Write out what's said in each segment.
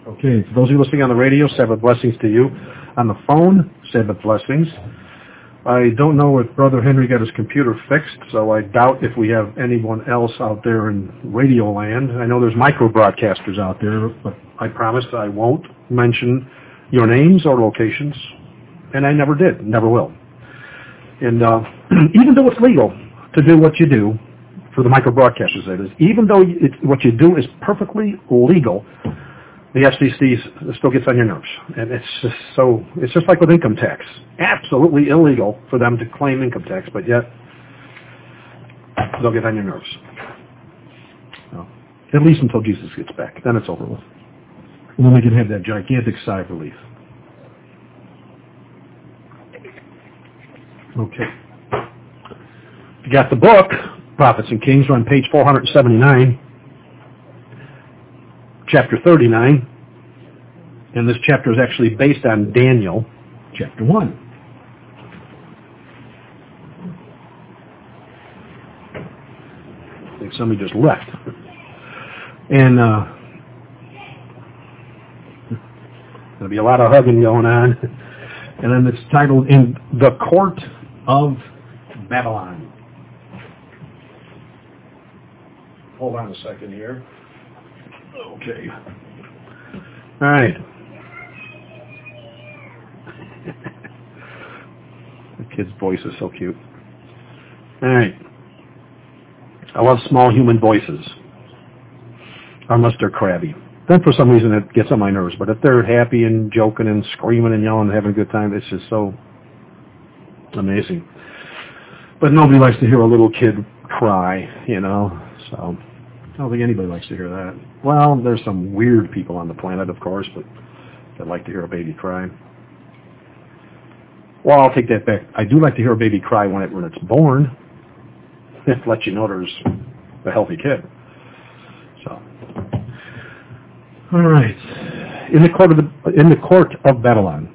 Okay, for those of you listening on the radio, Sabbath blessings to you. On the phone, Sabbath blessings. I don't know if Brother Henry got his computer fixed, so I doubt if we have anyone else out there in radio land. I know there's micro broadcasters out there, but I promised I won't mention your names or locations, and I never did, never will. And even though it's legal to do what you do, for the micro broadcasters that is, even though what you do is perfectly legal, the FCC still gets on your nerves. And it's just like with income tax. Absolutely illegal for them to claim income tax, but yet they'll get on your nerves. Well, at least until Jesus gets back. Then it's over with. And then we can have that gigantic sigh of relief. Okay. You got the book, Prophets and Kings, we're on page 479. Chapter 39, and this chapter is actually based on Daniel, chapter 1. I think somebody just left. And there'll be a lot of hugging going on. And then it's titled, In the Court of Babylon. Hold on a second here. Okay. All right. The kid's voice is so cute. All right. I love small human voices, unless they're crabby. Then for some reason it gets on my nerves. But if they're happy and joking and screaming and yelling and having a good time, it's just so amazing. But nobody likes to hear a little kid cry, you know, so I don't think anybody likes to hear that. Well, there's some weird people on the planet, of course, but that like to hear a baby cry. Well, I'll take that back. I do like to hear a baby cry when it's born. It lets you know there's a healthy kid. So, all right. In the court of Babylon,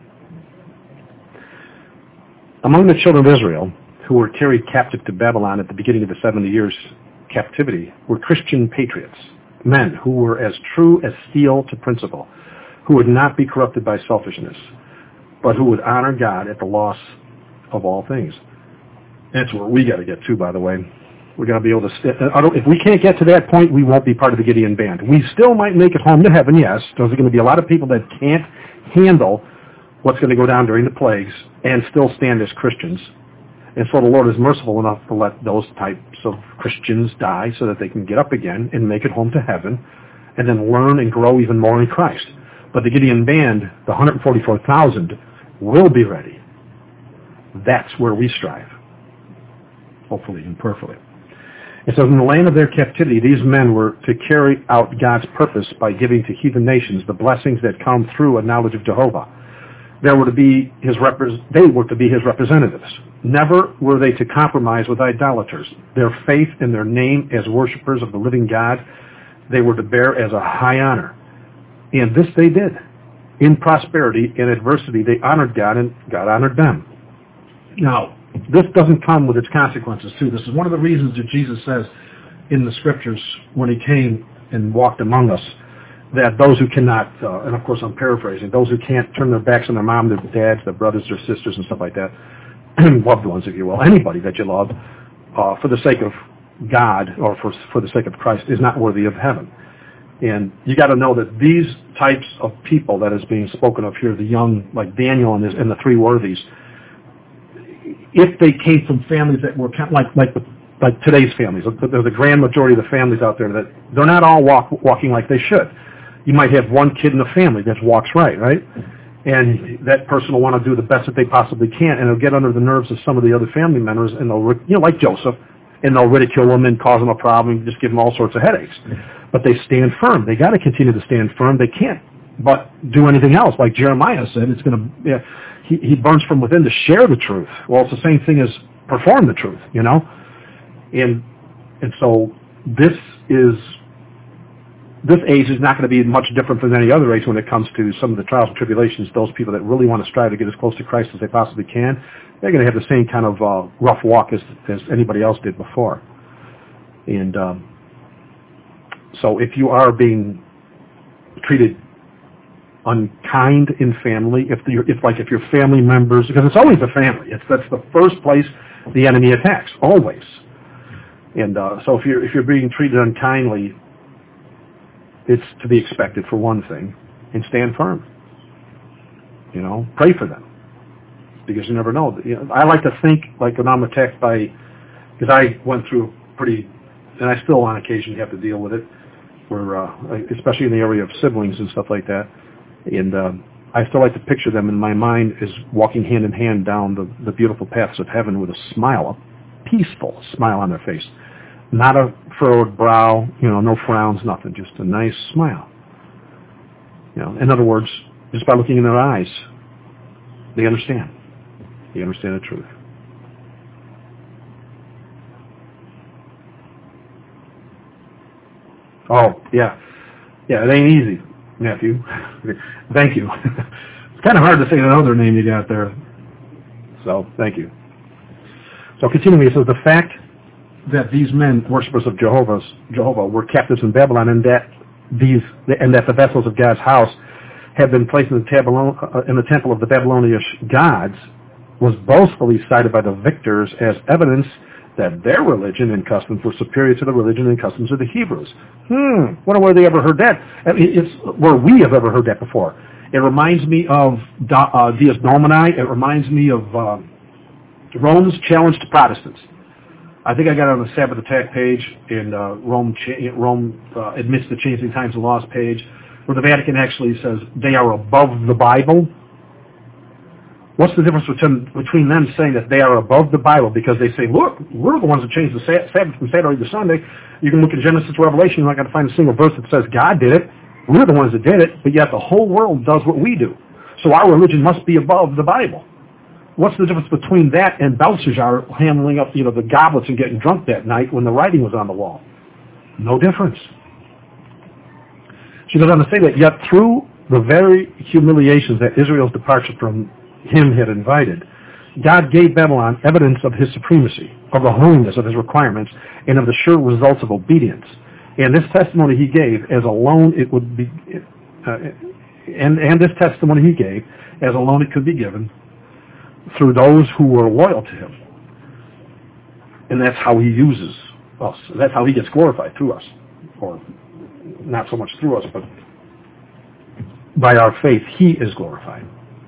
among the children of Israel who were carried captive to Babylon at the beginning of the 70 years captivity were Christian patriots, men who were as true as steel to principle, who would not be corrupted by selfishness, but who would honor God at the loss of all things. That's where we got to get to, by the way. We're going to be able to, if we can't get to that point, we won't be part of the Gideon band. We still might make it home to heaven, yes. There's going to be a lot of people that can't handle what's going to go down during the plagues and still stand as Christians. And so the Lord is merciful enough to let those types of Christians die so that they can get up again and make it home to heaven and then learn and grow even more in Christ. But the Gideon band, the 144,000, will be ready. That's where we strive, hopefully and prayerfully. And so in the land of their captivity, these men were to carry out God's purpose by giving to heathen nations the blessings that come through a knowledge of Jehovah. They were to be his representatives. Never were they to compromise with idolaters. Their faith and their name as worshipers of the living God, they were to bear as a high honor. And this they did. In prosperity and adversity, they honored God, and God honored them. Now, this doesn't come with its consequences, too. This is one of the reasons that Jesus says in the Scriptures when he came and walked among us, that those who cannot, and of course I'm paraphrasing, those who can't turn their backs on their mom, their dads, their brothers, their sisters, and stuff like that, loved ones, if you will, anybody that you love, for the sake of God or for the sake of Christ, is not worthy of heaven. And you got to know that these types of people that is being spoken of here, the young, like Daniel and the three worthies, if they came from families that were kind of like today's families, the grand majority of the families out there, that they're not all walking like they should. You might have one kid in the family that walks right? And that person will want to do the best that they possibly can, and it'll get under the nerves of some of the other family members, and they'll, like Joseph, and they'll ridicule them and cause them a problem and just give them all sorts of headaches. But they stand firm. They got to continue to stand firm. They can't but do anything else. Like Jeremiah said, it's going to. He burns from within to share the truth. Well, it's the same thing as perform the truth, you know. And so this age is not going to be much different from any other age when it comes to some of the trials and tribulations. Those people that really want to strive to get as close to Christ as they possibly can, they're going to have the same kind of rough walk as anybody else did before. And so if you are being treated unkind in family, if your family members, because it's always the family. That's the first place the enemy attacks, always. And so if you're being treated unkindly, it's to be expected for one thing, and stand firm. Pray for them, because you never know. I like to think like when I'm attacked because I went through and I still on occasion have to deal with it, where especially in the area of siblings and stuff like that. And I still like to picture them in my mind as walking hand in hand down the beautiful paths of heaven with a smile, a peaceful smile on their face. Not a furrowed brow, no frowns, nothing, just a nice smile. In other words, just by looking in their eyes, they understand. They understand the truth. Oh, yeah. Yeah, it ain't easy, Matthew. Thank you. It's kind of hard to say that other name you got there. So, thank you. So, continuing, it says, the fact that these men, worshippers of Jehovah, were captives in Babylon, and that the vessels of God's house had been placed in the temple of the Babylonian gods, was boastfully cited by the victors as evidence that their religion and customs were superior to the religion and customs of the Hebrews. Wonder where they ever heard that. It's where we have ever heard that before. It reminds me of Dies Domini. It reminds me of Rome's challenge to Protestants. I think I got it on the Sabbath Attack page, and Rome admits the changing times and laws page, where the Vatican actually says they are above the Bible. What's the difference between them saying that they are above the Bible because they say, look, we're the ones that changed the Sabbath from Saturday to Sunday. You can look at Genesis to Revelation, you're not going to find a single verse that says God did it. We're the ones that did it, but yet the whole world does what we do. So our religion must be above the Bible. What's the difference between that and Belshazzar handling up, the goblets and getting drunk that night when the writing was on the wall? No difference. She goes on to say that, yet through the very humiliations that Israel's departure from him had invited, God gave Babylon evidence of his supremacy, of the holiness of his requirements, and of the sure results of obedience. And this testimony he gave, as alone it would be, and this testimony he gave, as alone it could be given, through those who were loyal to him. And that's how he uses us. That's how he gets glorified, through us. Or not so much through us, but by our faith, he is glorified.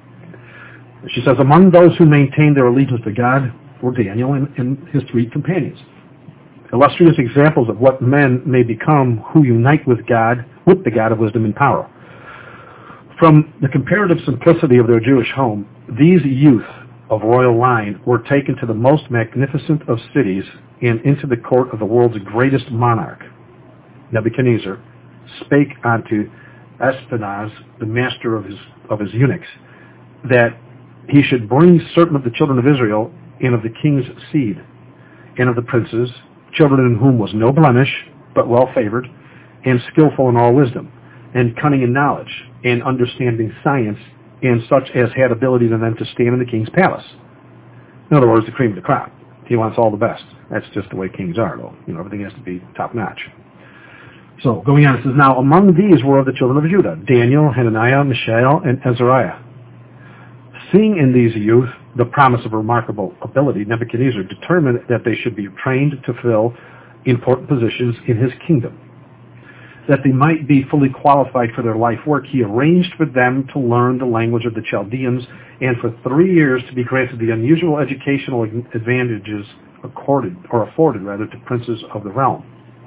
She says, among those who maintained their allegiance to God were Daniel and his three companions. Illustrious examples of what men may become who unite with the God of wisdom and power. From the comparative simplicity of their Jewish home, these youth of royal line were taken to the most magnificent of cities and into the court of the world's greatest monarch. Nebuchadnezzar spake unto Ashpenaz, the master of his eunuchs, that he should bring certain of the children of Israel and of the king's seed, and of the princes, children in whom was no blemish, but well favored, and skillful in all wisdom, and cunning in knowledge, and understanding science, and such as had ability to them to stand in the king's palace. In other words, the cream of the crop. He wants all the best. That's just the way kings are, though. Everything has to be top-notch. So, going on, it says, now among these were of the children of Judah, Daniel, Hananiah, Mishael, and Azariah. Seeing in these youth the promise of remarkable ability, Nebuchadnezzar determined that they should be trained to fill important positions in his kingdom. That they might be fully qualified for their life work, he arranged for them to learn the language of the Chaldeans, and for 3 years to be granted the unusual educational advantages afforded to princes of the realm.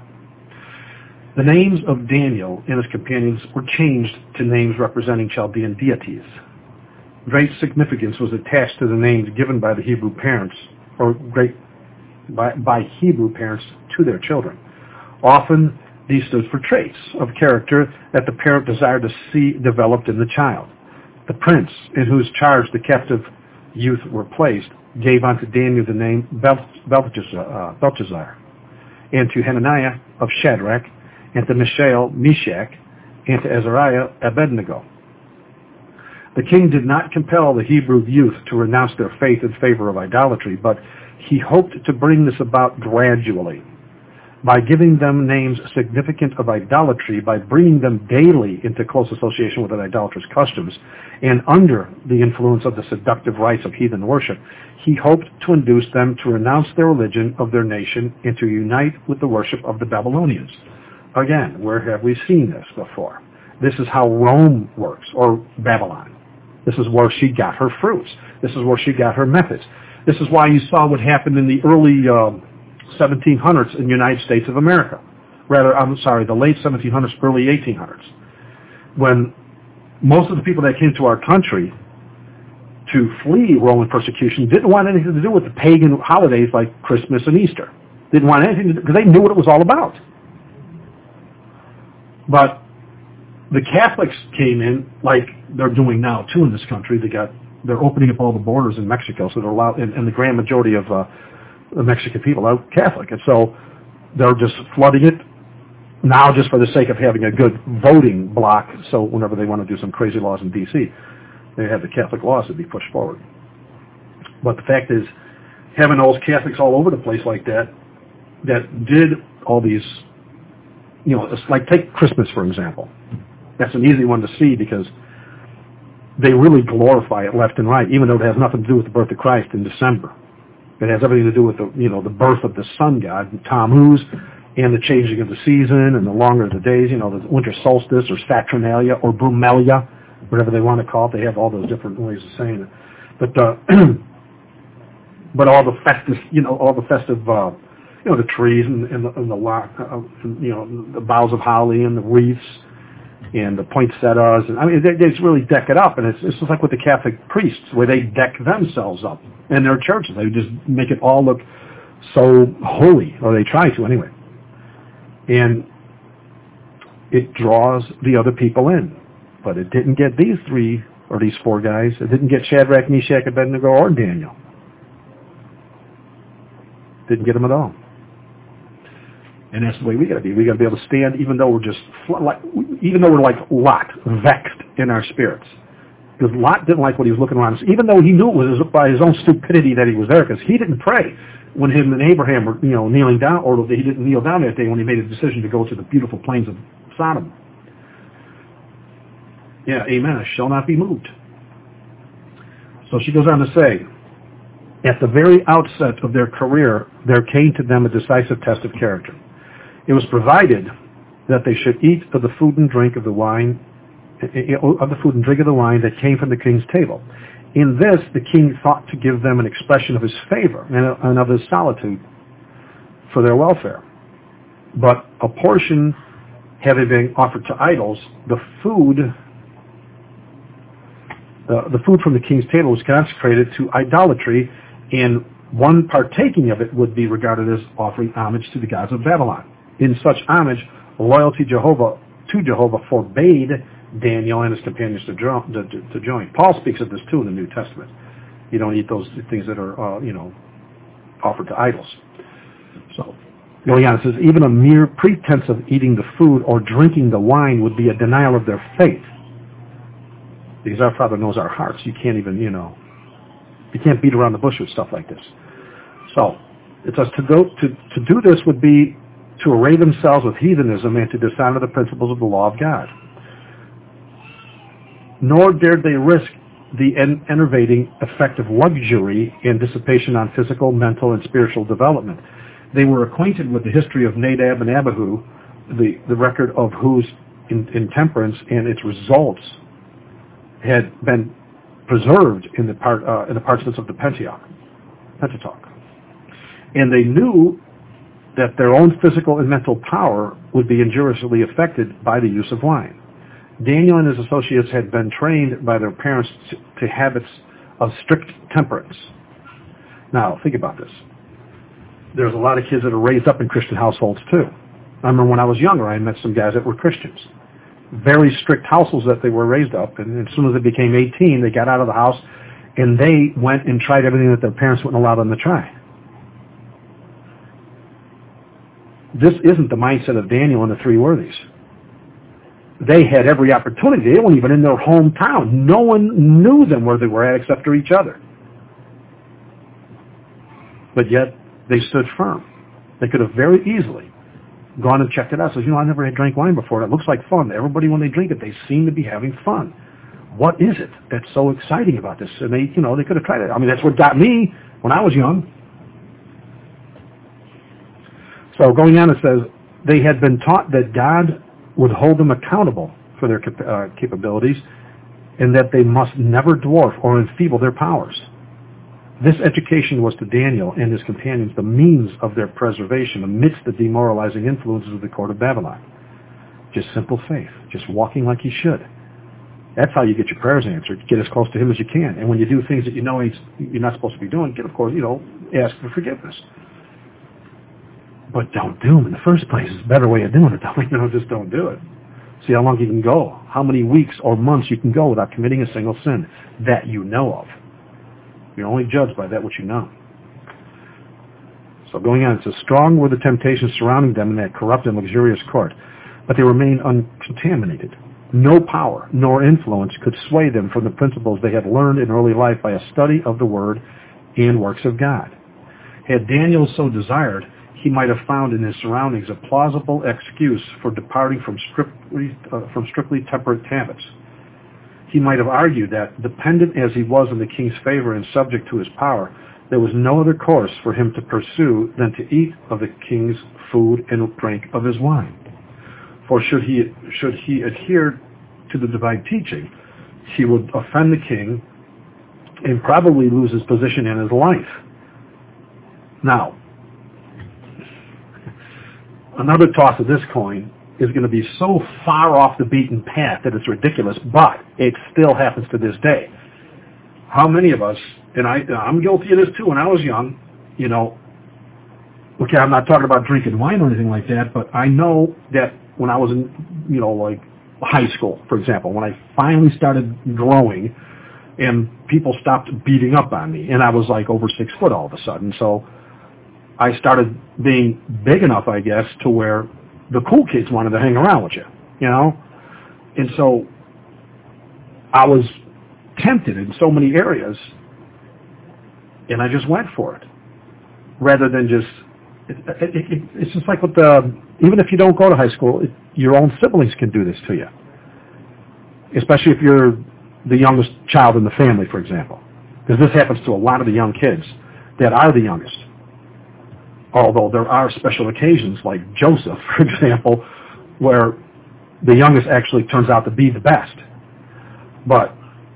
The names of Daniel and his companions were changed to names representing Chaldean deities. Great significance was attached to the names given by the Hebrew parents, or by Hebrew parents to their children. Often, these stood for traits of character that the parent desired to see developed in the child. The prince, in whose charge the captive youth were placed, gave unto Daniel the name Belteshazzar, and to Hananiah of Shadrach, and to Mishael Meshach, and to Azariah Abednego. The king did not compel the Hebrew youth to renounce their faith in favor of idolatry, but he hoped to bring this about gradually. by giving them names significant of idolatry, by bringing them daily into close association with idolatrous customs, and under the influence of the seductive rites of heathen worship, he hoped to induce them to renounce their religion of their nation and to unite with the worship of the Babylonians. Again, where have we seen this before? This is how Rome works, or Babylon. This is where she got her fruits. This is where she got her methods. This is why you saw what happened in the early 1700s in the United States of America. The late 1700s, early 1800s. When most of the people that came to our country to flee Roman persecution didn't want anything to do with the pagan holidays like Christmas and Easter. Didn't want anything to do, because they knew what it was all about. But the Catholics came in, like they're doing now too in this country. They're opening up all the borders in Mexico, so they're allowed, and the grand majority of the Mexican people are Catholic, and so they're just flooding it now just for the sake of having a good voting block. So whenever they want to do some crazy laws in D.C., they have the Catholic laws to be pushed forward. But the fact is, having those Catholics all over the place like that did all these, it's like take Christmas for example. That's an easy one to see because they really glorify it left and right, even though it has nothing to do with the birth of Christ in December. It has everything to do with the birth of the sun god, Tammuz, and the changing of the season and the longer of the days, the winter solstice or Saturnalia or Brumalia, whatever they want to call it. They have all those different ways of saying it. But all the festive, the trees and the boughs of holly and the wreaths and the poinsettias, and they just really deck it up, and it's just like with the Catholic priests, where they deck themselves up in their churches. They just make it all look so holy, or they try to anyway, and it draws the other people in. But it didn't get these three or these four guys. It didn't get Shadrach, Meshach, Abednego, or Daniel. Didn't get them at all. And that's the way we got to be. We got to be able to stand, even though we're like Lot, vexed in our spirits. Because Lot didn't like what he was looking around. Even though he knew it was by his own stupidity that he was there, because he didn't pray when him and Abraham were, kneeling down, or he didn't kneel down that day when he made a decision to go to the beautiful plains of Sodom. Yeah, amen. I shall not be moved. So she goes on to say, at the very outset of their career, there came to them a decisive test of character. It was provided that they should eat of the food and drink of the wine, that came from the king's table. In this, the king thought to give them an expression of his favor and of his solitude for their welfare. But a portion having been offered to idols, the food from the king's table was consecrated to idolatry, and one partaking of it would be regarded as offering homage to the gods of Babylon. In such homage, loyalty to Jehovah forbade Daniel and his companions to join. Paul speaks of this too in the New Testament. You don't eat those things that are, offered to idols. So, going on, it says, even a mere pretense of eating the food or drinking the wine would be a denial of their faith. Because our Father knows our hearts. You can't even, you can't beat around the bush with stuff like this. So, it says to do this would be to array themselves with heathenism and to dishonor the principles of the law of God. Nor dared they risk the enervating effect of luxury and dissipation on physical, mental, and spiritual development. They were acquainted with the history of Nadab and Abihu, the record of whose intemperance and its results had been preserved in the parchments of the Pentateuch. And they knew that their own physical and mental power would be injuriously affected by the use of wine. Daniel and his associates had been trained by their parents to habits of strict temperance. Now, think about this. There's a lot of kids that are raised up in Christian households too. I remember when I was younger, I met some guys that were Christians. Very strict households that they were raised up, and as soon as they became 18, they got out of the house and they went and tried everything that their parents wouldn't allow them to try. This isn't the mindset of Daniel and the three worthies. They had every opportunity. They weren't even in their hometown. No one knew them where they were at except for each other. But yet, they stood firm. They could have very easily gone and checked it out. Says, I never had drank wine before. It looks like fun. Everybody, when they drink it, they seem to be having fun. What is it that's so exciting about this? And they could have tried it. I mean, that's what got me when I was young. So going on, it says, they had been taught that God would hold them accountable for their capabilities and that they must never dwarf or enfeeble their powers. This education was to Daniel and his companions the means of their preservation amidst the demoralizing influences of the court of Babylon. Just simple faith, just walking like you should. That's how you get your prayers answered. Get as close to him as you can. And when you do things that you're not supposed to be doing, of course, ask for forgiveness. But don't do them in the first place. It's a better way of doing it. Just don't do it. See how long you can go, how many weeks or months you can go without committing a single sin that you know of. You're only judged by that which you know. So going on, it says, strong were the temptations surrounding them in that corrupt and luxurious court, but they remained uncontaminated. No power nor influence could sway them from the principles they had learned in early life by a study of the Word and works of God. Had Daniel so desired, he might have found in his surroundings a plausible excuse for departing from strictly temperate habits. He might have argued that, dependent as he was on the king's favor and subject to his power, there was no other course for him to pursue than to eat of the king's food and drink of his wine. For should he adhere to the divine teaching, he would offend the king and probably lose his position and his life. Now, another toss of this coin is going to be so far off the beaten path that it's ridiculous, but it still happens to this day. How many of us, and I'm guilty of this too when I was young, okay, I'm not talking about drinking wine or anything like that, but I know that when I was in, like high school, for example, when I finally started growing and people stopped beating up on me, and I was like over 6 foot all of a sudden, so I started being big enough, I guess, to where the cool kids wanted to hang around with you, And so I was tempted in so many areas, and I just went for it. Rather than just, it's just like with even if you don't go to high school, your own siblings can do this to you. Especially if you're the youngest child in the family, for example. Because this happens to a lot of the young kids that are the youngest. Although there are special occasions, like Joseph, for example, where the youngest actually turns out to be the best. But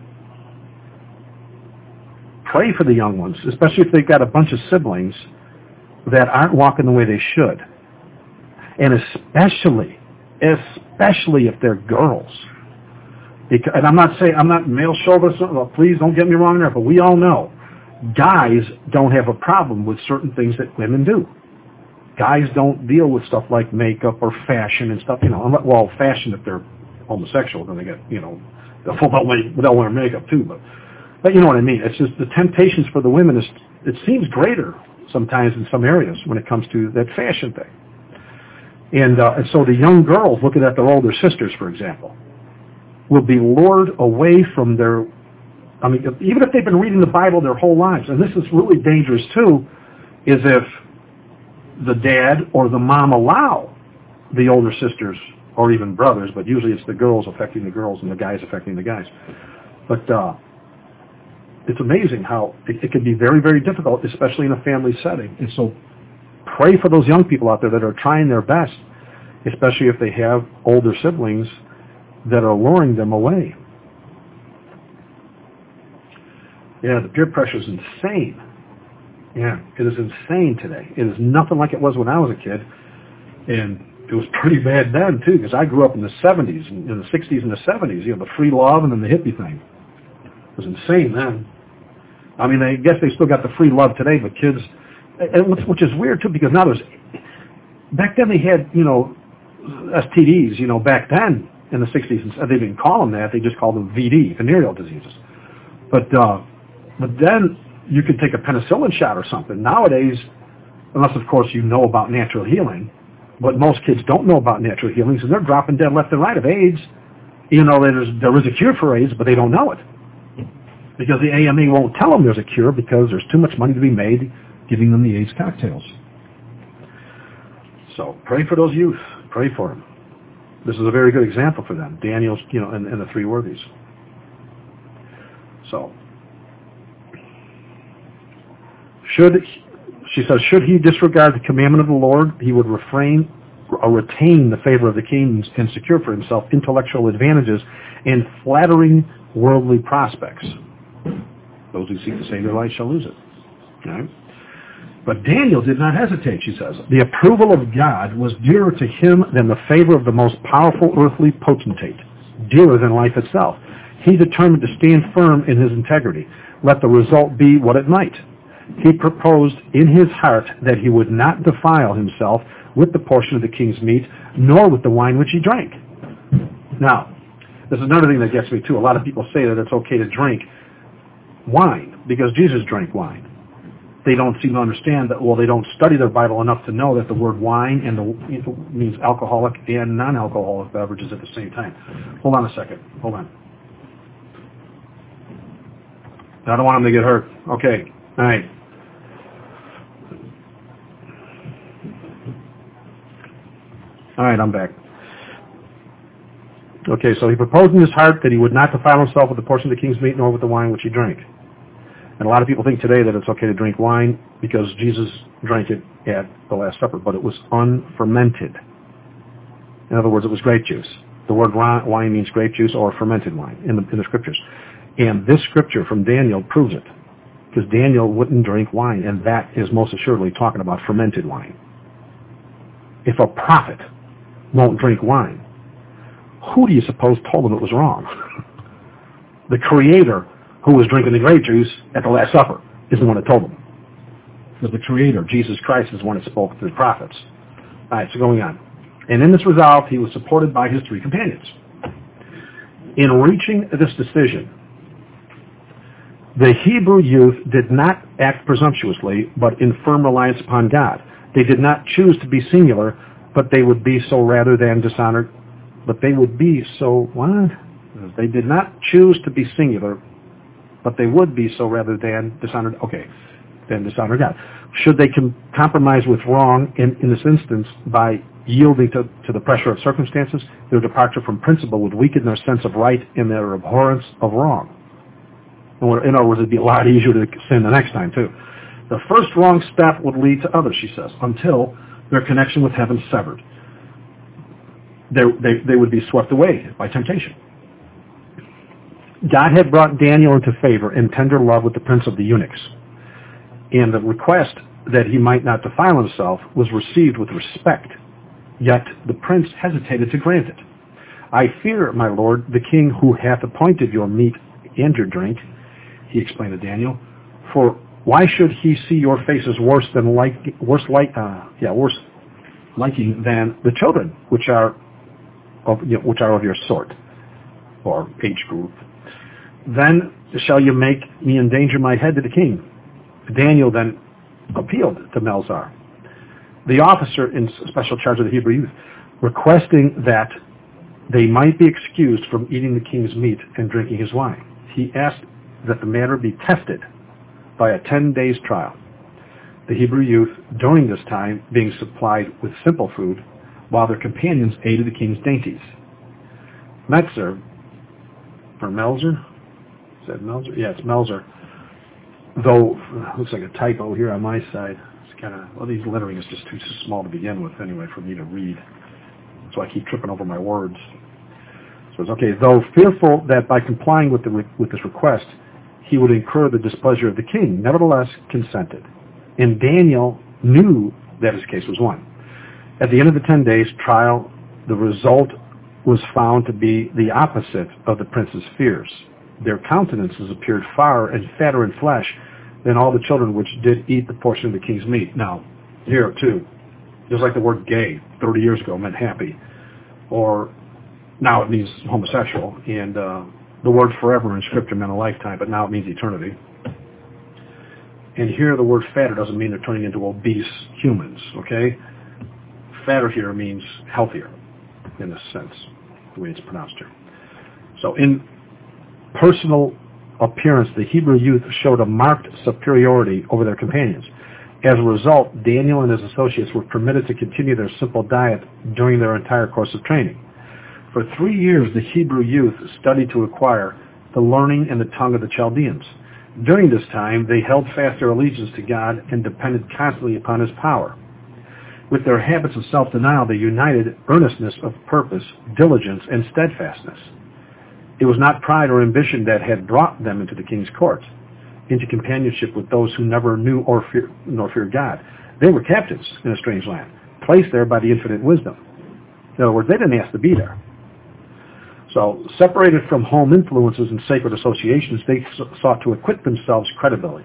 pray for the young ones, especially if they've got a bunch of siblings that aren't walking the way they should. And especially if they're girls. And I'm not male chauvinist, well, please don't get me wrong there, but we all know guys don't have a problem with certain things that women do. Guys don't deal with stuff like makeup or fashion and stuff, well, fashion if they're homosexual, then they get, they'll wear makeup too, but you know what I mean. It's just the temptations for the women it seems greater sometimes in some areas when it comes to that fashion thing. And so the young girls looking at their older sisters, for example, will be lured away from even if they've been reading the Bible their whole lives, and this is really dangerous too, is if the dad or the mom allow the older sisters or even brothers, but usually it's the girls affecting the girls and the guys affecting the guys. But it's amazing how it can be very, very difficult, especially in a family setting. And so pray for those young people out there that are trying their best, especially if they have older siblings that are luring them away. Yeah, the peer pressure is insane. Yeah, it is insane today. It is nothing like it was when I was a kid. And it was pretty bad then, too, because I grew up in the 70s, in the 60s and the 70s, the free love and then the hippie thing. It was insane then. I mean, I guess they still got the free love today, but kids, which is weird, too, because now back then they had, STDs, back then in the 60s, and they didn't call them that, they just called them VD, venereal diseases. But then you could take a penicillin shot or something. Nowadays, unless, of course, you know about natural healing, but most kids don't know about natural healings, and they're dropping dead left and right of AIDS. There is a cure for AIDS, but they don't know it. Because the AME won't tell them there's a cure because there's too much money to be made giving them the AIDS cocktails. So pray for those youth. Pray for them. This is a very good example for them. Daniel's, and the three worthies. So, should he disregard the commandment of the Lord, he would refrain or retain the favor of the king and secure for himself intellectual advantages and flattering worldly prospects. Those who seek to save their life shall lose it. All right? But Daniel did not hesitate, she says. The approval of God was dearer to him than the favor of the most powerful earthly potentate, dearer than life itself. He determined to stand firm in his integrity, let the result be what it might. He proposed in his heart that he would not defile himself with the portion of the king's meat, nor with the wine which he drank. Now, this is another thing that gets me too. A lot of people say that it's okay to drink wine because Jesus drank wine. They don't seem to understand that, they don't study their Bible enough to know that the word wine means alcoholic and non-alcoholic beverages at the same time. Hold on a second. Hold on. I don't want them to get hurt. Okay. All right. All right, I'm back. Okay, so he proposed in his heart that he would not defile himself with the portion of the king's meat nor with the wine which he drank. And a lot of people think today that it's okay to drink wine because Jesus drank it at the Last Supper, but it was unfermented. In other words, it was grape juice. The word wine means grape juice or fermented wine in the scriptures. And this scripture from Daniel proves it, because Daniel wouldn't drink wine, and that is most assuredly talking about fermented wine. If a prophet won't drink wine, who do you suppose told him it was wrong? The Creator, who was drinking the grape juice at the Last Supper, is the one that told him. Because the Creator, Jesus Christ, is the one that spoke to the prophets. All right, so going on. And in this resolve, he was supported by his three companions. In reaching this decision, the Hebrew youth did not act presumptuously, but in firm reliance upon God. They did not choose to be singular, but they would be so rather than dishonored. But they would be so, what? They did not choose to be singular, but they would be so rather than dishonored, than dishonor God. Should they compromise with wrong in this instance by yielding to the pressure of circumstances, their departure from principle would weaken their sense of right and their abhorrence of wrong. In other words, it'd be a lot easier to sin the next time, too. The first wrong step would lead to others, she says, until their connection with heaven severed. They would be swept away by temptation. God had brought Daniel into favor and tender love with the prince of the eunuchs, and the request that he might not defile himself was received with respect, yet the prince hesitated to grant it. I fear, my lord, the king who hath appointed your meat and your drink, he explained to Daniel, for why should he see your faces worse liking than the children which are of your sort or age group? Then shall you make me endanger my head to the king. Daniel then appealed to Melzar, the officer in special charge of the Hebrew youth, requesting that they might be excused from eating the king's meat and drinking his wine. He asked that the matter be tested by a 10 days trial. The Hebrew youth, during this time, being supplied with simple food, while their companions ate of the king's dainties. Melzar, is that Melzar? Yeah, it's Melzar. Though, looks like a typo here on my side. It's kind of, these lettering is just too small to begin with anyway for me to read. So I keep tripping over my words. So it's okay. Though fearful that by complying with this request, he would incur the displeasure of the king, nevertheless consented. And Daniel knew that his case was won. At the end of the 10 days trial, the result was found to be the opposite of the prince's fears. Their countenances appeared far and fatter in flesh than all the children which did eat the portion of the king's meat. Now, here too, just like the word gay 30 years ago meant happy, or now it means homosexual, and the word forever in Scripture meant a lifetime, but now it means eternity. And here the word fatter doesn't mean they're turning into obese humans, okay? Fatter here means healthier, in this sense, the way it's pronounced here. So in personal appearance, the Hebrew youth showed a marked superiority over their companions. As a result, Daniel and his associates were permitted to continue their simple diet during their entire course of training. For 3 years, the Hebrew youth studied to acquire the learning and the tongue of the Chaldeans. During this time, they held fast their allegiance to God and depended constantly upon His power. With their habits of self-denial, they united earnestness of purpose, diligence, and steadfastness. It was not pride or ambition that had brought them into the king's court, into companionship with those who never knew nor feared God. They were captives in a strange land, placed there by the infinite wisdom. In other words, they didn't ask to be there. So, separated from home influences and sacred associations, they sought to acquit themselves credibility.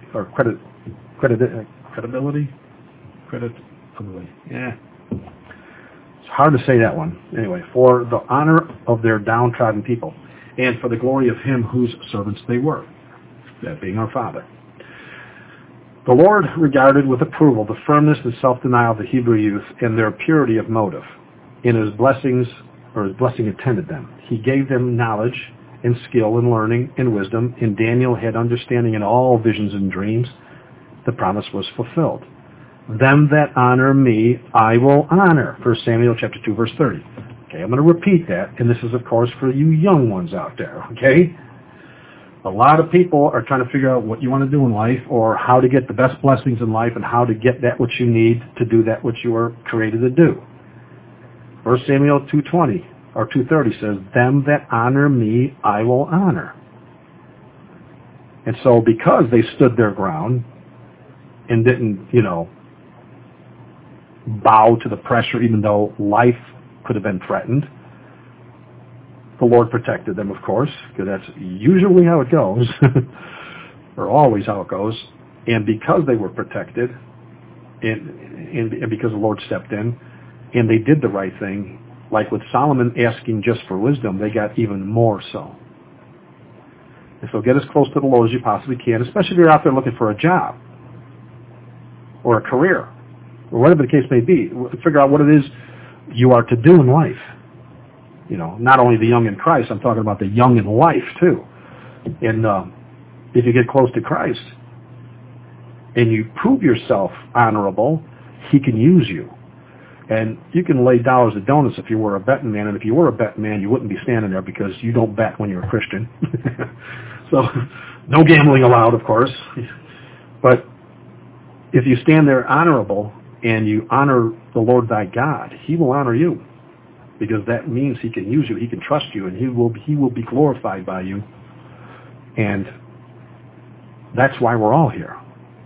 Yeah. It's hard to say that one. Anyway, for the honor of their downtrodden people, and for the glory of Him whose servants they were, that being our Father. The Lord regarded with approval the firmness and self-denial of the Hebrew youth and their purity of motive. In His blessing attended them. He gave them knowledge and skill in learning and wisdom, and Daniel had understanding in all visions and dreams. The promise was fulfilled. Them that honor me, I will honor. 1 Samuel chapter 2, verse 30. Okay, I'm going to repeat that, and this is, of course, for you young ones out there, okay? A lot of people are trying to figure out what you want to do in life, or how to get the best blessings in life, and how to get that which you need to do that which you were created to do. 1 Samuel 2:20 or 2:30 says, them that honor me, I will honor. And so because they stood their ground and didn't, bow to the pressure, even though life could have been threatened, the Lord protected them, of course, because that's usually how it goes, or always how it goes. And because they were protected, and because the Lord stepped in, and they did the right thing, like with Solomon asking just for wisdom, they got even more so. And so get as close to the Lord as you possibly can, especially if you're out there looking for a job or a career, or whatever the case may be. Figure out what it is you are to do in life. Not only the young in Christ, I'm talking about the young in life too. And if you get close to Christ and you prove yourself honorable, He can use you. And you can lay dollars to donuts if you were a betting man, and if you were a betting man, you wouldn't be standing there because you don't bet when you're a Christian. So, no gambling allowed, of course. But if you stand there honorable and you honor the Lord thy God, He will honor you, because that means He can use you, He can trust you, and He will be glorified by you. And that's why we're all here.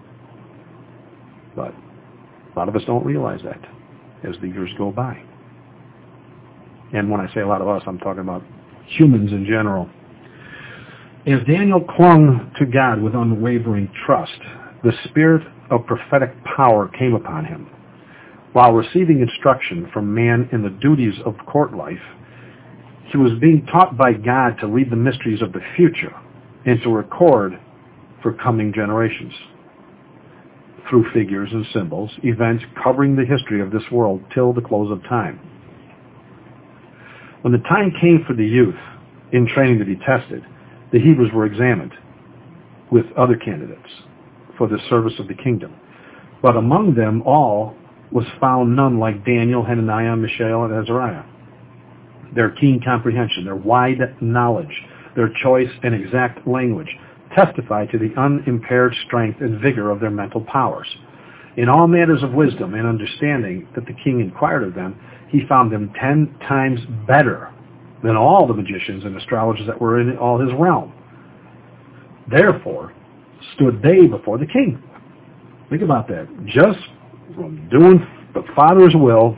But a lot of us don't realize that as the years go by. And when I say a lot of us, I'm talking about humans in general. As Daniel clung to God with unwavering trust, the spirit of prophetic power came upon him. While receiving instruction from man in the duties of court life, he was being taught by God to read the mysteries of the future and to record for coming generations, through figures and symbols, events covering the history of this world till the close of time. When the time came for the youth in training to be tested, the Hebrews were examined with other candidates for the service of the kingdom. But among them all was found none like Daniel, Hananiah, Mishael, and Azariah. Their keen comprehension, their wide knowledge, their choice and exact language testify to the unimpaired strength and vigor of their mental powers. In all matters of wisdom and understanding that the king inquired of them, he found them 10 times better than all the magicians and astrologers that were in all his realm. Therefore stood they before the king. Think about that. Just from doing the Father's will,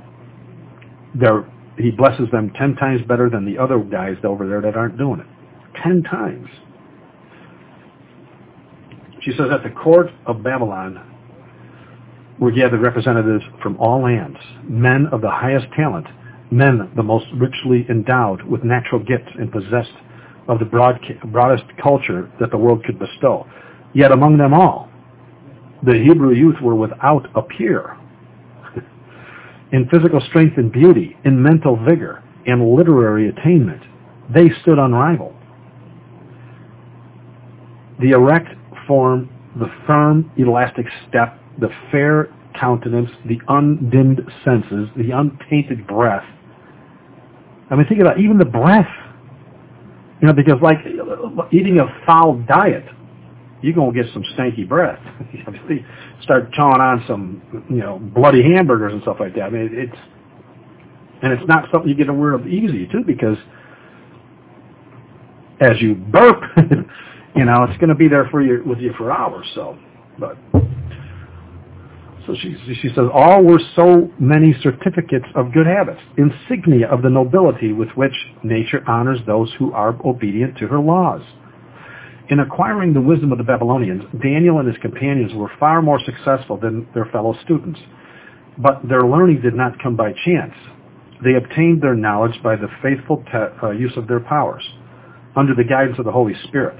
he blesses them 10 times better than the other guys over there that aren't doing it. 10 times. She says, at the court of Babylon were gathered representatives from all lands, men of the highest talent, men the most richly endowed with natural gifts and possessed of the broadest culture that the world could bestow. Yet among them all, the Hebrew youth were without a peer. In physical strength and beauty, in mental vigor, and literary attainment, they stood unrivaled. The erect form, the firm, elastic step, the fair countenance, the undimmed senses, the untainted breath. I mean, think about even the breath. You know, because like eating a foul diet, you're going to get some stanky breath. You start chawing on some, bloody hamburgers and stuff like that. I mean, it's not something you get aware of easy, too, because as you burp, it's going to be there with you for hours. So she says, all were so many certificates of good habits, insignia of the nobility with which nature honors those who are obedient to her laws. In acquiring the wisdom of the Babylonians, Daniel and his companions were far more successful than their fellow students. But their learning did not come by chance. They obtained their knowledge by the faithful use of their powers, under the guidance of the Holy Spirit.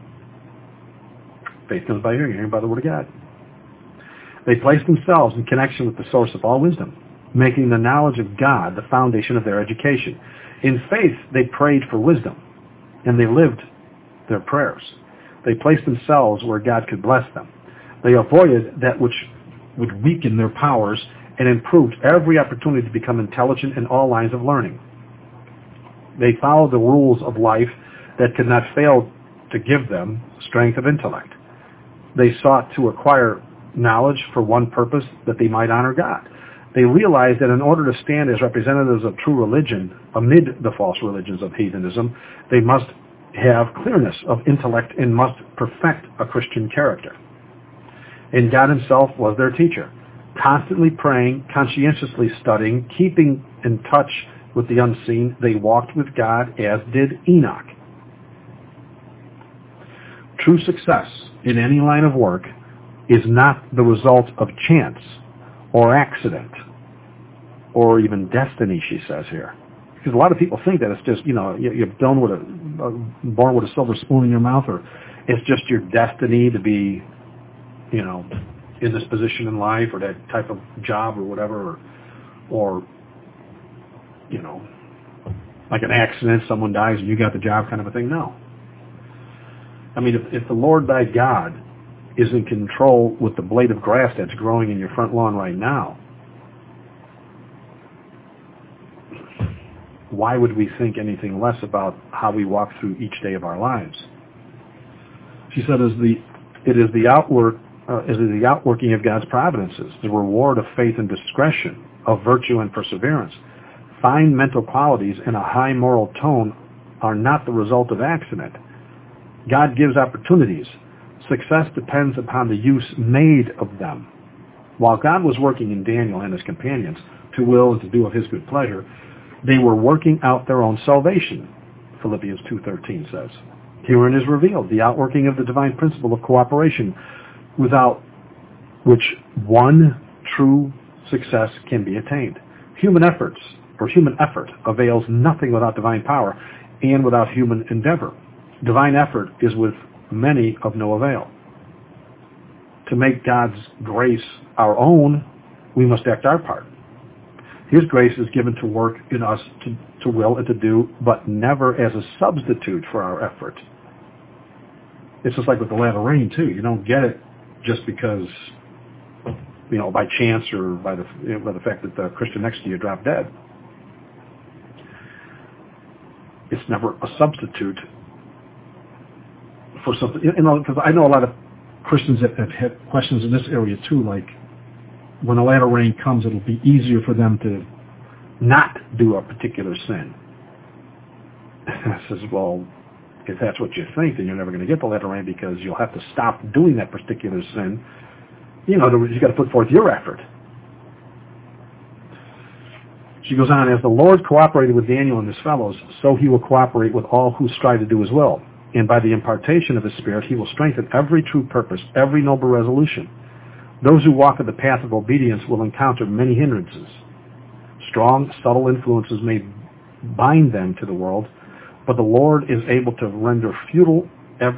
Faith comes by hearing by the Word of God. They placed themselves in connection with the source of all wisdom, making the knowledge of God the foundation of their education. In faith, they prayed for wisdom, and they lived their prayers. They placed themselves where God could bless them. They avoided that which would weaken their powers and improved every opportunity to become intelligent in all lines of learning. They followed the rules of life that could not fail to give them strength of intellect. They sought to acquire knowledge for one purpose, that they might honor God. They realized that in order to stand as representatives of true religion amid the false religions of heathenism, they must have clearness of intellect and must perfect a Christian character. And God himself was their teacher, constantly praying, conscientiously studying, keeping in touch with the unseen. They walked with God, as did Enoch. True success in any line of work is not the result of chance or accident or even destiny, she says here. Because a lot of people think that it's just, you're born with a silver spoon in your mouth, or it's just your destiny to be, in this position in life, or that type of job or whatever, or like an accident, someone dies and you got the job kind of a thing. No. I mean, if the Lord thy God is in control with the blade of grass that's growing in your front lawn right now, why would we think anything less about how we walk through each day of our lives? She said, it is the outworking of God's providences, the reward of faith and discretion, of virtue and perseverance. Fine mental qualities and a high moral tone are not the result of accident. God gives opportunities. Success depends upon the use made of them. While God was working in Daniel and his companions to will and to do of his good pleasure, they were working out their own salvation, Philippians 2:13 says. Herein is revealed the outworking of the divine principle of cooperation, without which one true success can be attained. Human effort avails nothing without divine power and without human endeavor. Divine effort is with many of no avail. To make God's grace our own, we must act our part. His grace is given to work in us to will and to do, but never as a substitute for our effort. It's just like with the latter rain, too. You don't get it just because, by chance or by the fact that the Christian next to you dropped dead. It's never a substitute for something. Because I know a lot of Christians that have had questions in this area, too, like, when the latter rain comes, it'll be easier for them to not do a particular sin. I says, well, if that's what you think, then you're never going to get the latter rain, because you'll have to stop doing that particular sin. You've got to put forth your effort. She goes on, as the Lord cooperated with Daniel and his fellows, so he will cooperate with all who strive to do his will. And by the impartation of his Spirit, he will strengthen every true purpose, every noble resolution. Those who walk in the path of obedience will encounter many hindrances. Strong, subtle influences may bind them to the world, but the Lord is able to render futile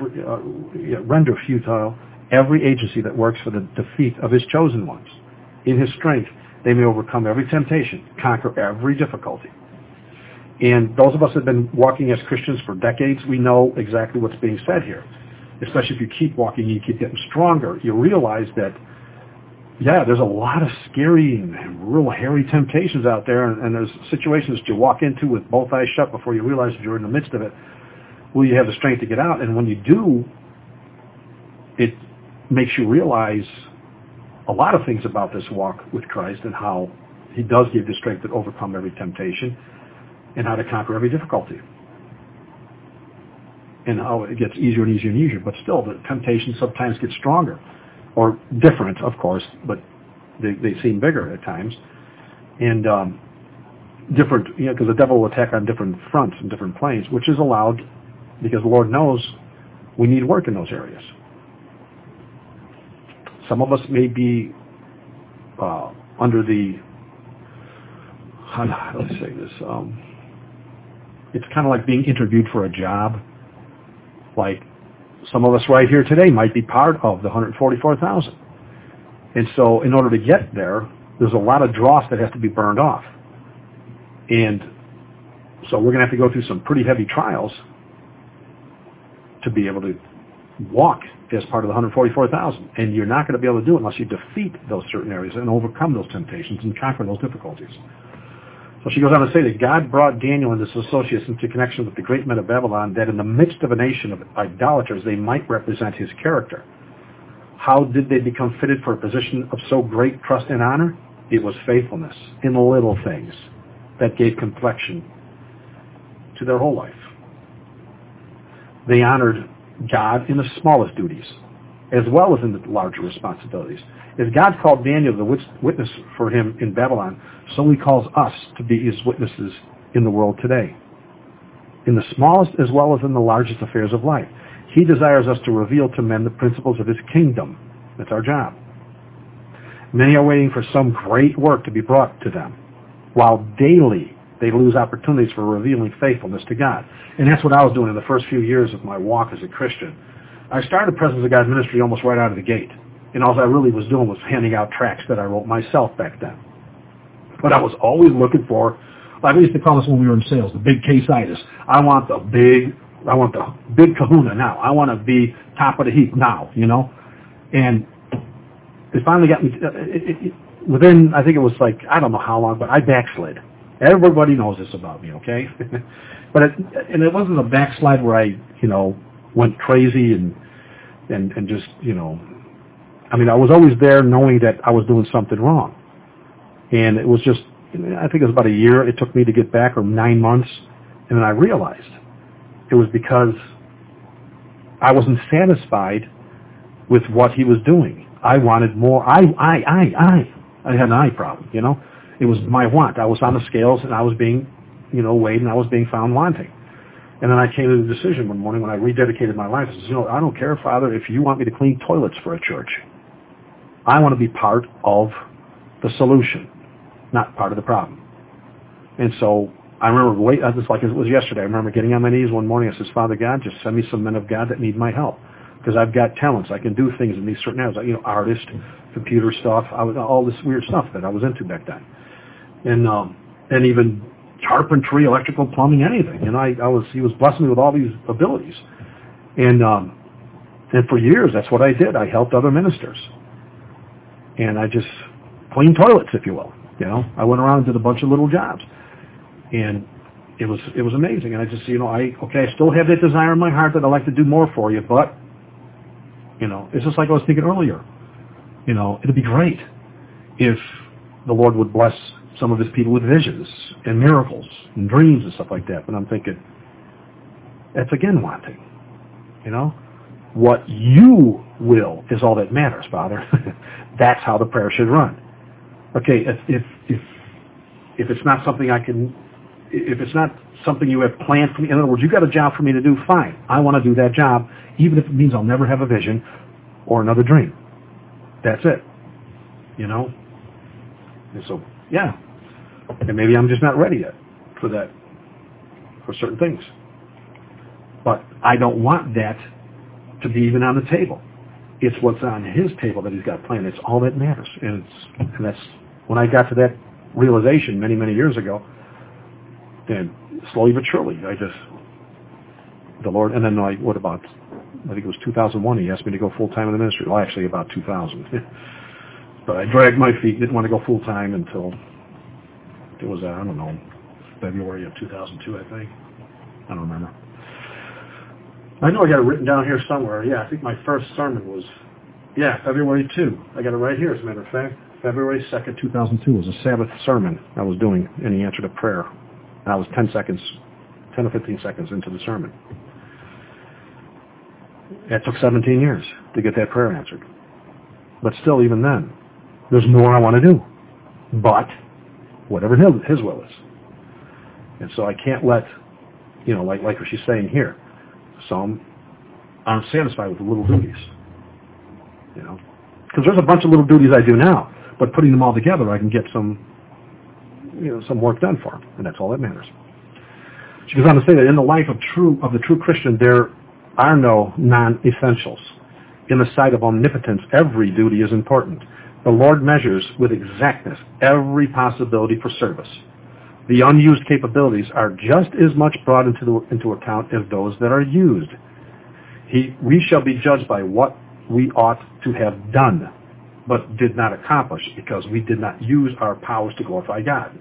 every agency that works for the defeat of his chosen ones. In his strength, they may overcome every temptation, conquer every difficulty. And those of us that have been walking as Christians for decades, we know exactly what's being said here. Especially if you keep walking, you keep getting stronger. You realize that there's a lot of scary and real hairy temptations out there, and there's situations that you walk into with both eyes shut before you realize you're in the midst of it. Will you have the strength to get out? And when you do, it makes you realize a lot of things about this walk with Christ and how he does give you strength to overcome every temptation and how to conquer every difficulty. And how it gets easier and easier and easier, but still the temptations sometimes get stronger. Or different, of course, but they seem bigger at times. And different, because the devil will attack on different fronts and different planes, which is allowed because the Lord knows we need work in those areas. Some of us may be under the, how do I say this? It's kind of like being interviewed for a job. Like some of us right here today might be part of the 144,000. And so in order to get there, there's a lot of dross that has to be burned off. And so we're going to have to go through some pretty heavy trials to be able to walk as part of the 144,000. And you're not going to be able to do it unless you defeat those certain areas and overcome those temptations and conquer those difficulties. So she goes on to say that God brought Daniel and his associates into connection with the great men of Babylon, that in the midst of a nation of idolaters, they might represent his character. How did they become fitted for a position of so great trust and honor? It was faithfulness in the little things that gave complexion to their whole life. They honored God in the smallest duties, as well as in the larger responsibilities. As God called Daniel the witness for him in Babylon, so he calls us to be his witnesses in the world today, in the smallest as well as in the largest affairs of life. He desires us to reveal to men the principles of his kingdom. That's our job. Many are waiting for some great work to be brought to them, while daily they lose opportunities for revealing faithfulness to God. And that's what I was doing in the first few years of my walk as a Christian. I started Presence of God ministry almost right out of the gate. And all I really was doing was handing out tracts that I wrote myself back then. But I was always looking for, like we used to call this when we were in sales, the big case-itis. I want the big kahuna now. I want to be top of the heap now, And it finally got me, within, I think it was like, I don't know how long, but I backslid. Everybody knows this about me, okay? But it wasn't a backslide where I, went crazy and just, I was always there knowing that I was doing something wrong. And it was just, I think it was about a year it took me to get back, or 9 months, and then I realized it was because I wasn't satisfied with what he was doing. I wanted more. I had an I problem, It was my want. I was on the scales, and I was being, weighed, and I was being found wanting. And then I came to the decision one morning when I rededicated my life. I said, I don't care, Father, if you want me to clean toilets for a church. I want to be part of the solution, not part of the problem. And so I remember, just like it was yesterday, I remember getting on my knees one morning. I said, Father God, just send me some men of God that need my help. Because I've got talents. I can do things in these certain areas, like, artist, computer stuff, all this weird stuff that I was into back then. And even carpentry, electrical, plumbing, anything. He was blessing me with all these abilities. And for years, that's what I did. I helped other ministers. And I just cleaned toilets, if you will. I went around and did a bunch of little jobs. And it was amazing. And I just, I still have that desire in my heart that I'd like to do more for you, but, it's just like I was thinking earlier. It'd be great if the Lord would bless some of his people with visions and miracles and dreams and stuff like that. But I'm thinking, that's again wanting. What you will is all that matters, Father. That's how the prayer should run. Okay, if it's not something if it's not something you have planned for me, in other words, you got a job for me to do, fine. I want to do that job, even if it means I'll never have a vision or another dream. That's it. And so, yeah. And maybe I'm just not ready yet for that, for certain things. But I don't want that to be even on the table. It's what's on his table that he's got planned. It's all that matters. And that's when I got to that realization many, many years ago. And slowly but surely, the Lord, and then I think it was 2001, he asked me to go full-time in the ministry. Well, actually about 2000. But I dragged my feet, didn't want to go full-time until it was, I don't know, February of 2002, I think. I don't remember. I know I got it written down here somewhere. Yeah, I think my first sermon was, February 2. I got it right here, as a matter of fact. February 2nd, 2002 was a Sabbath sermon I was doing in the answer to prayer. And I was 10 or 15 seconds into the sermon. It took 17 years to get that prayer answered. But still, even then, there's more I want to do. But whatever his will is. And so I can't let, like what she's saying here. So I'm satisfied with the little duties. Because there's a bunch of little duties I do now. But putting them all together, I can get some work done for them. And that's all that matters. She goes on to say that in the life of the true Christian, there are no non-essentials. In the sight of omnipotence, every duty is important. The Lord measures with exactness every possibility for service. The unused capabilities are just as much brought into account as those that are used. We shall be judged by what we ought to have done, but did not accomplish, because we did not use our powers to glorify God.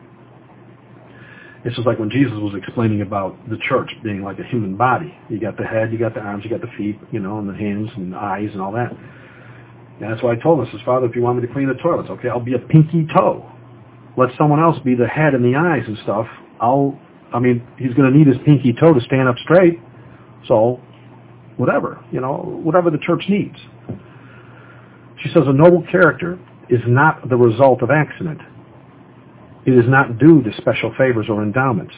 This is like when Jesus was explaining about the church being like a human body. You got the head, you got the arms, you got the feet, and the hands and the eyes and all that. And that's why I told him, I says, Father, if you want me to clean the toilets, okay, I'll be a pinky toe. Let someone else be the head and the eyes and stuff. He's going to need his pinky toe to stand up straight. So, whatever the church needs. She says, a noble character is not the result of accident. It is not due to special favors or endowments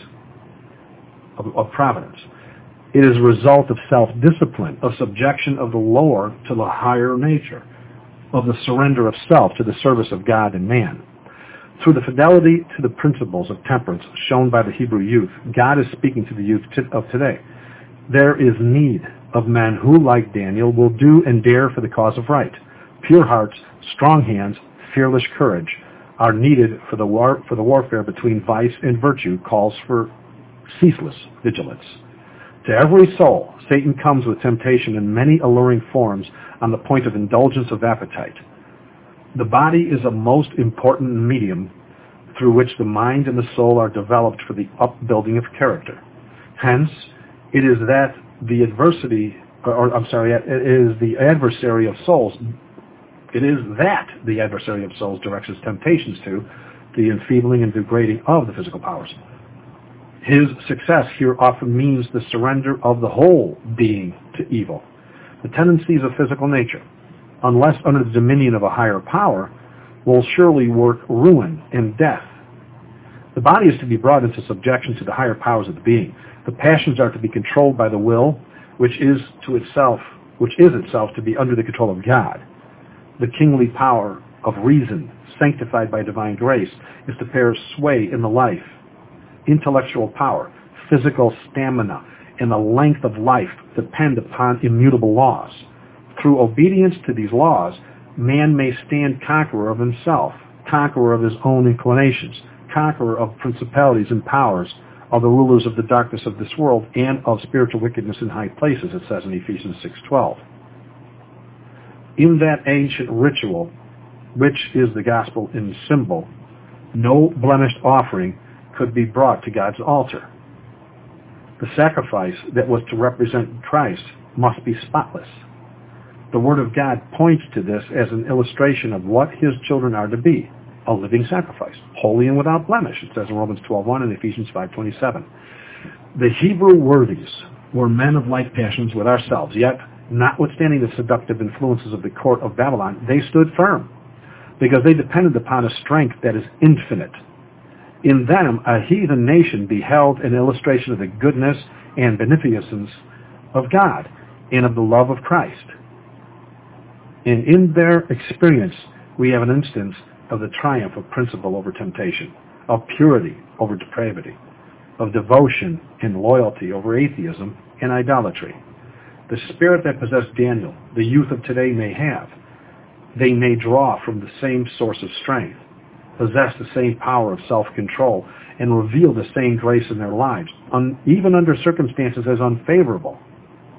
of providence. It is a result of self-discipline, of subjection of the lower to the higher nature, of the surrender of self to the service of God and man. Through the fidelity to the principles of temperance shown by the Hebrew youth, God is speaking to the youth of today. There is need of men who, like Daniel, will do and dare for the cause of right. Pure hearts, strong hands, fearless courage are needed for the warfare between vice and virtue calls for ceaseless vigilance. To every soul, Satan comes with temptation in many alluring forms on the point of indulgence of appetite. The body is a most important medium through which the mind and the soul are developed for the upbuilding of character. Hence, it is the adversary of souls. It is that the adversary of souls directs his temptations to, the enfeebling and degrading of the physical powers. His success here often means the surrender of the whole being to evil. The tendencies of physical nature, unless under the dominion of a higher power, will surely work ruin and death. The body is to be brought into subjection to the higher powers of the being. The passions are to be controlled by the will, which is itself to be under the control of God. The kingly power of reason, sanctified by divine grace, is to bear sway in the life. Intellectual power, physical stamina, and the length of life depend upon immutable laws. Through obedience to these laws, man may stand conqueror of himself, conqueror of his own inclinations, conqueror of principalities and powers, of the rulers of the darkness of this world, and of spiritual wickedness in high places, it says in Ephesians 6:12. In that ancient ritual, which is the gospel in symbol, no blemished offering could be brought to God's altar. The sacrifice that was to represent Christ must be spotless. The Word of God points to this as an illustration of what His children are to be, a living sacrifice, holy and without blemish, it says in Romans 12:1 and Ephesians 5:27. The Hebrew worthies were men of like passions with ourselves, yet, notwithstanding the seductive influences of the court of Babylon, they stood firm, because they depended upon a strength that is infinite. In them, a heathen nation beheld an illustration of the goodness and beneficence of God and of the love of Christ. And in their experience, we have an instance of the triumph of principle over temptation, of purity over depravity, of devotion and loyalty over atheism and idolatry. The spirit that possessed Daniel, the youth of today may have. They may draw from the same source of strength, possess the same power of self-control, and reveal the same grace in their lives, even under circumstances as unfavorable.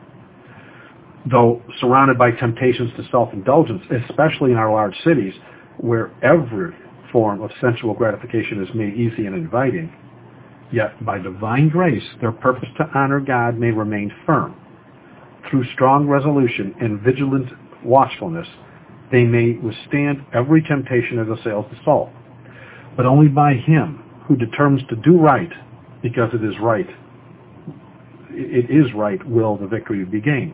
Though surrounded by temptations to self-indulgence, especially in our large cities, where every form of sensual gratification is made easy and inviting, yet by divine grace their purpose to honor God may remain firm. Through strong resolution and vigilant watchfulness, they may withstand every temptation that assails the soul. But only by him who determines to do right, because it is right, will the victory be gained.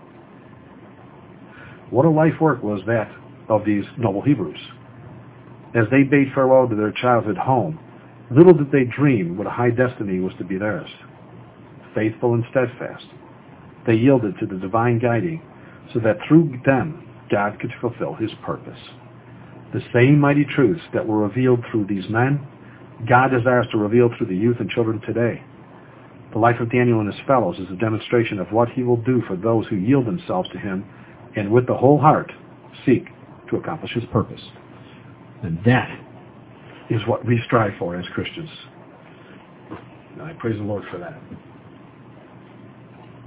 What a life work was that of these noble Hebrews. As they bade farewell to their childhood home, little did they dream what a high destiny was to be theirs. Faithful and steadfast, they yielded to the divine guiding so that through them God could fulfill his purpose. The same mighty truths that were revealed through these men, God desires to reveal through the youth and children today. The life of Daniel and his fellows is a demonstration of what he will do for those who yield themselves to him and with the whole heart seek to accomplish his purpose. And that is what we strive for as Christians. And I praise the Lord for that.